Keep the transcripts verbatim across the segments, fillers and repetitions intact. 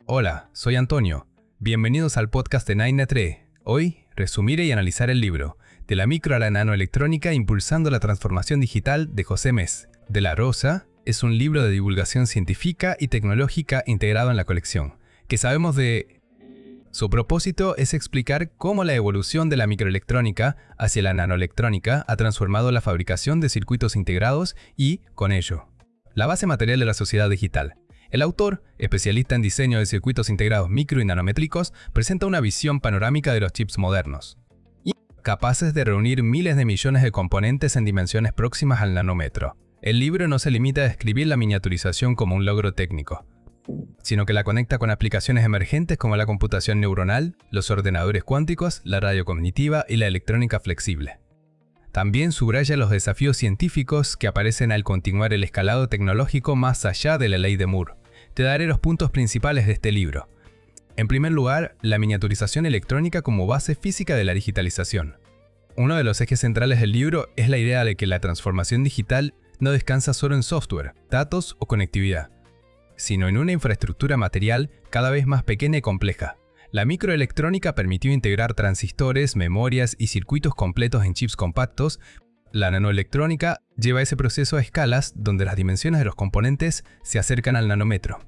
Hola, soy Antonio. Bienvenidos al podcast de nine net re. Hoy, resumiré y analizar el libro De la micro a la nanoelectrónica impulsando la transformación digital de José Mes de la Rosa. Es un libro de divulgación científica y tecnológica integrado en la colección. ¿Qué sabemos de...? Su propósito es explicar cómo la evolución de la microelectrónica hacia la nanoelectrónica ha transformado la fabricación de circuitos integrados y, con ello, la base material de la sociedad digital. El autor, especialista en diseño de circuitos integrados micro y nanométricos, presenta una visión panorámica de los chips modernos, y capaces de reunir miles de millones de componentes en dimensiones próximas al nanómetro. El libro no se limita a describir la miniaturización como un logro técnico, sino que la conecta con aplicaciones emergentes como la computación neuronal, los ordenadores cuánticos, la radio cognitiva y la electrónica flexible. También subraya los desafíos científicos que aparecen al continuar el escalado tecnológico más allá de la ley de Moore. Te daré los puntos principales de este libro. En primer lugar, la miniaturización electrónica como base física de la digitalización. Uno de los ejes centrales del libro es la idea de que la transformación digital no descansa solo en software, datos o conectividad, sino en una infraestructura material cada vez más pequeña y compleja. La microelectrónica permitió integrar transistores, memorias y circuitos completos en chips compactos. La nanoelectrónica lleva ese proceso a escalas donde las dimensiones de los componentes se acercan al nanómetro.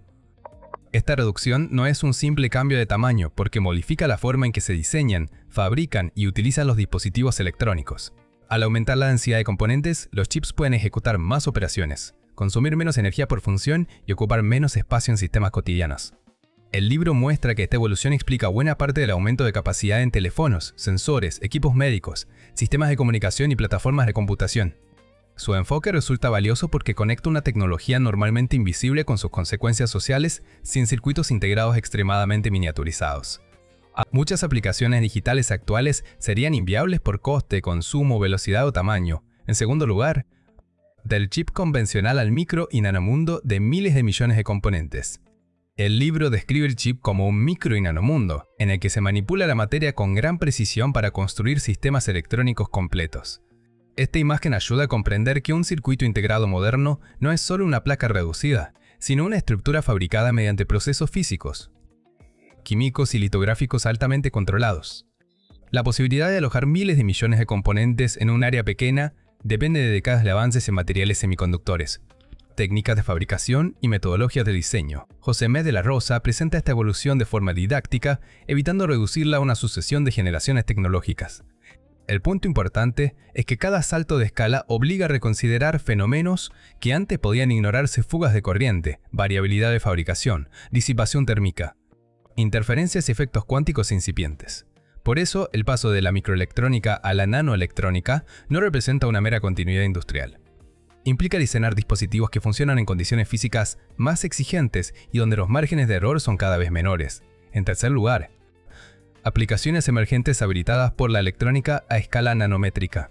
Esta reducción no es un simple cambio de tamaño porque modifica la forma en que se diseñan, fabrican y utilizan los dispositivos electrónicos. Al aumentar la densidad de componentes, los chips pueden ejecutar más operaciones, consumir menos energía por función y ocupar menos espacio en sistemas cotidianos. El libro muestra que esta evolución explica buena parte del aumento de capacidad en teléfonos, sensores, equipos médicos, sistemas de comunicación y plataformas de computación. Su enfoque resulta valioso porque conecta una tecnología normalmente invisible con sus consecuencias sociales sin circuitos integrados extremadamente miniaturizados. Muchas aplicaciones digitales actuales serían inviables por coste, consumo, velocidad o tamaño. En segundo lugar, del chip convencional al micro y nanomundo de miles de millones de componentes. El libro describe el chip como un micro y nanomundo, en el que se manipula la materia con gran precisión para construir sistemas electrónicos completos. Esta imagen ayuda a comprender que un circuito integrado moderno no es solo una placa reducida, sino una estructura fabricada mediante procesos físicos, químicos y litográficos altamente controlados. La posibilidad de alojar miles de millones de componentes en un área pequeña depende de décadas de avances en materiales semiconductores, técnicas de fabricación y metodologías de diseño. José Mes de la Rosa presenta esta evolución de forma didáctica, evitando reducirla a una sucesión de generaciones tecnológicas. El punto importante es que cada salto de escala obliga a reconsiderar fenómenos que antes podían ignorarse: fugas de corriente, variabilidad de fabricación, disipación térmica, interferencias y efectos cuánticos incipientes. Por eso, el paso de la microelectrónica a la nanoelectrónica no representa una mera continuidad industrial. Implica diseñar dispositivos que funcionan en condiciones físicas más exigentes y donde los márgenes de error son cada vez menores. En tercer lugar, aplicaciones emergentes habilitadas por la electrónica a escala nanométrica.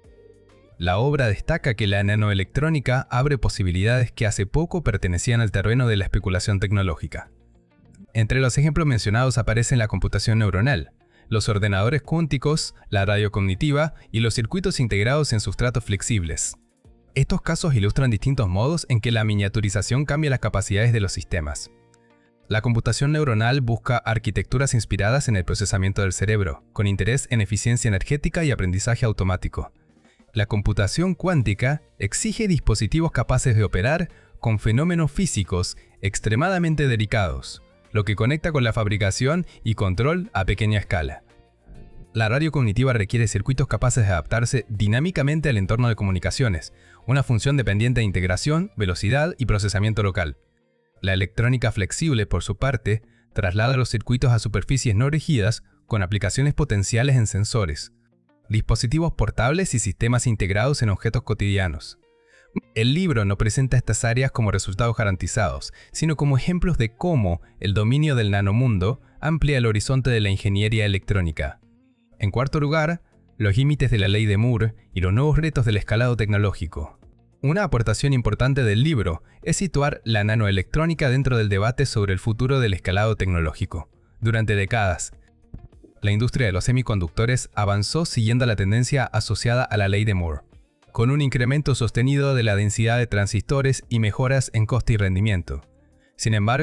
La obra destaca que la nanoelectrónica abre posibilidades que hace poco pertenecían al terreno de la especulación tecnológica. Entre los ejemplos mencionados aparecen la computación neuronal, los ordenadores cuánticos, la radio cognitiva y los circuitos integrados en sustratos flexibles. Estos casos ilustran distintos modos en que la miniaturización cambia las capacidades de los sistemas. La computación neuronal busca arquitecturas inspiradas en el procesamiento del cerebro, con interés en eficiencia energética y aprendizaje automático. La computación cuántica exige dispositivos capaces de operar con fenómenos físicos extremadamente delicados, lo que conecta con la fabricación y control a pequeña escala. La radio cognitiva requiere circuitos capaces de adaptarse dinámicamente al entorno de comunicaciones, una función dependiente de integración, velocidad y procesamiento local. La electrónica flexible, por su parte, traslada los circuitos a superficies no rígidas con aplicaciones potenciales en sensores, dispositivos portables y sistemas integrados en objetos cotidianos. El libro no presenta estas áreas como resultados garantizados, sino como ejemplos de cómo el dominio del nanomundo amplía el horizonte de la ingeniería electrónica. En cuarto lugar, los límites de la ley de Moore y los nuevos retos del escalado tecnológico. Una aportación importante del libro es situar la nanoelectrónica dentro del debate sobre el futuro del escalado tecnológico. Durante décadas, la industria de los semiconductores avanzó siguiendo la tendencia asociada a la ley de Moore, con un incremento sostenido de la densidad de transistores y mejoras en coste y rendimiento. Sin embargo,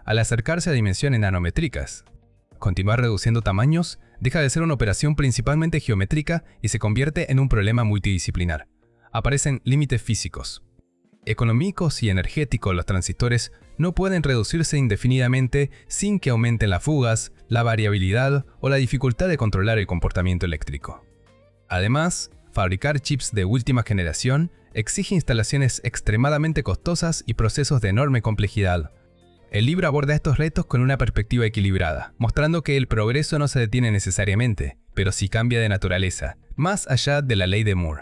al acercarse a dimensiones nanométricas. Continuar reduciendo tamaños deja de ser una operación principalmente geométrica y se convierte en un problema multidisciplinar. Aparecen límites físicos. Económicos y energéticos, los transistores no pueden reducirse indefinidamente sin que aumenten las fugas, la variabilidad o la dificultad de controlar el comportamiento eléctrico. Además, fabricar chips de última generación exige instalaciones extremadamente costosas y procesos de enorme complejidad. El libro aborda estos retos con una perspectiva equilibrada, mostrando que el progreso no se detiene necesariamente, pero sí cambia de naturaleza, más allá de la ley de Moore.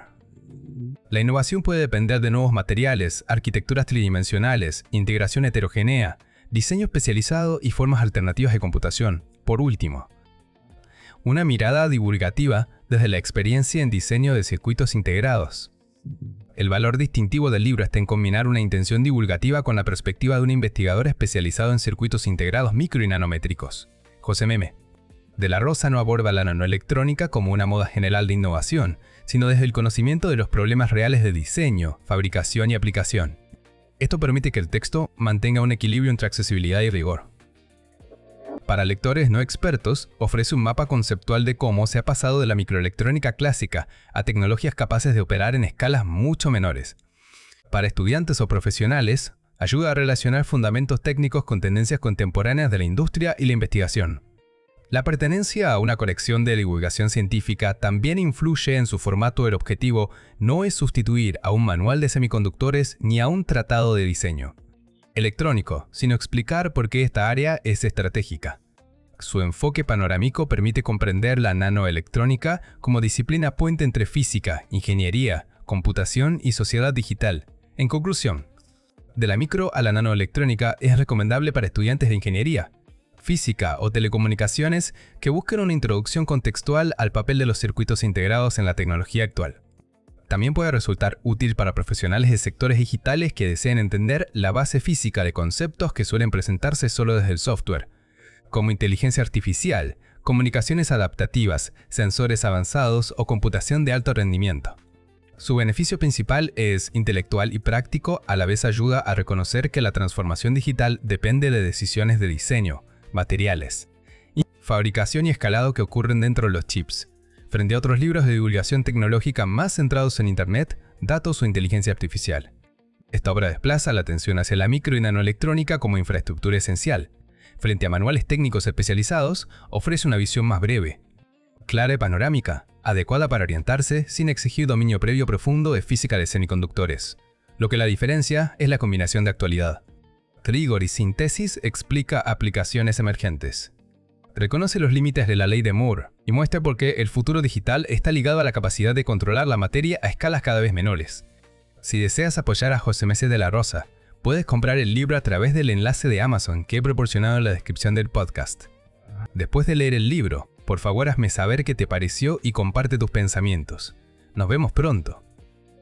La innovación puede depender de nuevos materiales, arquitecturas tridimensionales, integración heterogénea, diseño especializado y formas alternativas de computación. Por último, una mirada divulgativa desde la experiencia en diseño de circuitos integrados. El valor distintivo del libro está en combinar una intención divulgativa con la perspectiva de un investigador especializado en circuitos integrados micro y nanométricos. José Meme. De la Rosa no aborda la nanoelectrónica como una moda general de innovación, sino desde el conocimiento de los problemas reales de diseño, fabricación y aplicación. Esto permite que el texto mantenga un equilibrio entre accesibilidad y rigor. Para lectores no expertos, ofrece un mapa conceptual de cómo se ha pasado de la microelectrónica clásica a tecnologías capaces de operar en escalas mucho menores. Para estudiantes o profesionales, ayuda a relacionar fundamentos técnicos con tendencias contemporáneas de la industria y la investigación. La pertenencia a una colección de divulgación científica también influye en su formato. El objetivo no es sustituir a un manual de semiconductores ni a un tratado de diseño electrónico, sino explicar por qué esta área es estratégica. Su enfoque panorámico permite comprender la nanoelectrónica como disciplina puente entre física, ingeniería, computación y sociedad digital. En conclusión, de la micro a la nanoelectrónica es recomendable para estudiantes de ingeniería, física o telecomunicaciones que busquen una introducción contextual al papel de los circuitos integrados en la tecnología actual. También puede resultar útil para profesionales de sectores digitales que deseen entender la base física de conceptos que suelen presentarse solo desde el software, como inteligencia artificial, comunicaciones adaptativas, sensores avanzados o computación de alto rendimiento. Su beneficio principal es intelectual y práctico, a la vez ayuda a reconocer que la transformación digital depende de decisiones de diseño, materiales, y fabricación y escalado que ocurren dentro de los chips, frente a otros libros de divulgación tecnológica más centrados en Internet, datos o inteligencia artificial. Esta obra desplaza la atención hacia la micro y nanoelectrónica como infraestructura esencial. Frente a manuales técnicos especializados, ofrece una visión más breve, clara y panorámica, adecuada para orientarse sin exigir dominio previo profundo de física de semiconductores. Lo que la diferencia es la combinación de actualidad. Rigor y síntesis explica aplicaciones emergentes. Reconoce los límites de la ley de Moore y muestra por qué el futuro digital está ligado a la capacidad de controlar la materia a escalas cada vez menores. Si deseas apoyar a José Mese de la Rosa, puedes comprar el libro a través del enlace de Amazon que he proporcionado en la descripción del podcast. Después de leer el libro, por favor hazme saber qué te pareció y comparte tus pensamientos. Nos vemos pronto.